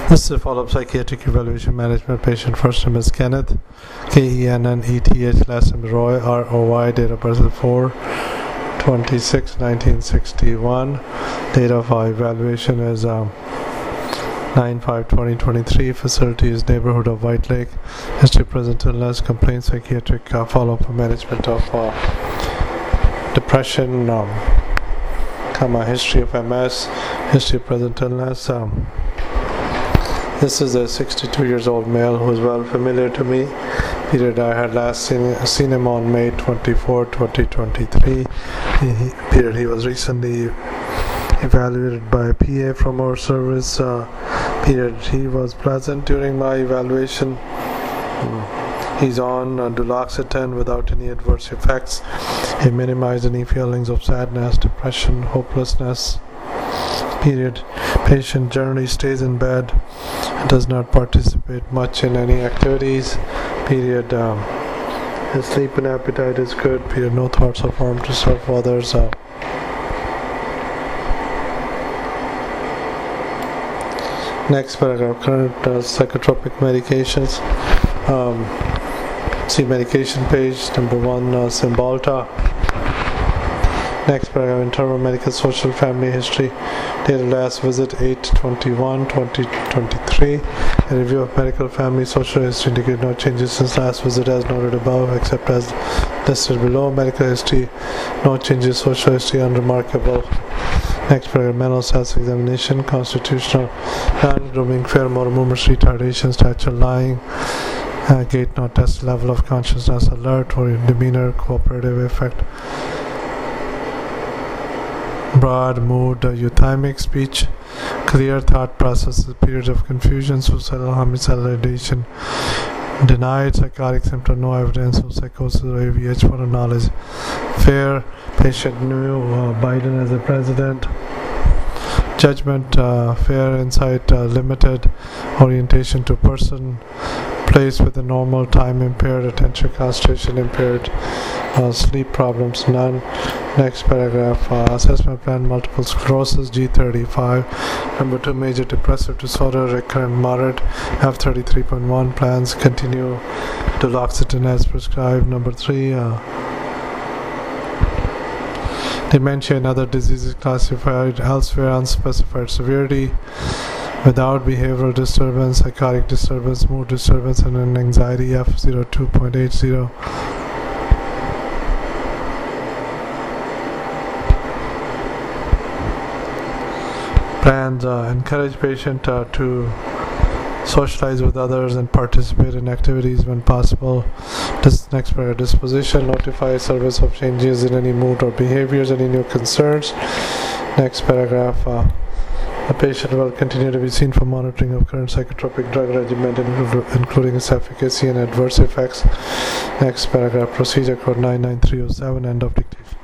This is a follow-up psychiatric evaluation management. Patient first name is Kenneth, Kenneth, last name is Roy, ROY, date of birth is 4/26/1961. Date of evaluation is 9/5/2023. Facility is neighborhood of White Lake. History present illness, complaint psychiatric follow-up management of depression, history of MS, history of present illness. This is a 62 years old male who is well familiar to me. Period, I had last seen him on May 24, 2023. He was recently evaluated by a PA from our service. Period, he was present during my evaluation. He's on duloxetine without any adverse effects. He minimized any feelings of sadness, depression, hopelessness. Period. Patient generally stays in bed and does not participate much in any activities. Period. His sleep and appetite is good. Period. No thoughts of harm to serve others. Next paragraph. Current psychotropic medications. See medication page. Number 1, Cymbalta. Next paragraph, internal medical social family history. Date of last visit 8/21/2023. A review of medical family social history indicated no changes since last visit as noted above except as listed below. Medical history, no changes. Social history, unremarkable. Next paragraph, mental self-examination, constitutional, non-grooming, fair motor movements, retardation, stature, lying, gait not tested, level of consciousness, alert, or demeanor, cooperative effect, broad mood, euthymic speech, clear thought processes, periods of confusion, suicidal, homicidal, ideation, denied psychotic symptom, no evidence of psychosis or AVH for knowledge, fair, patient knew Biden as the president, judgment, fair, insight, limited, orientation to person, place with a normal, time impaired, attention concentration impaired, sleep problems none. Next paragraph, assessment plan, multiple sclerosis, G35. Number 2, major depressive disorder, recurrent moderate, F33.1 plans, continue duloxetine as prescribed. Number 3, dementia and other diseases classified elsewhere, unspecified severity, without behavioral disturbance, psychotic disturbance, mood disturbance, and an anxiety, F02.80. Plans encourage patient to socialize with others and participate in activities when possible. Next paragraph, disposition, notify service of changes in any mood or behaviors, any new concerns. Next paragraph, the patient will continue to be seen for monitoring of current psychotropic drug regimen, including its efficacy and adverse effects. Next paragraph, procedure code 99307, end of dictation.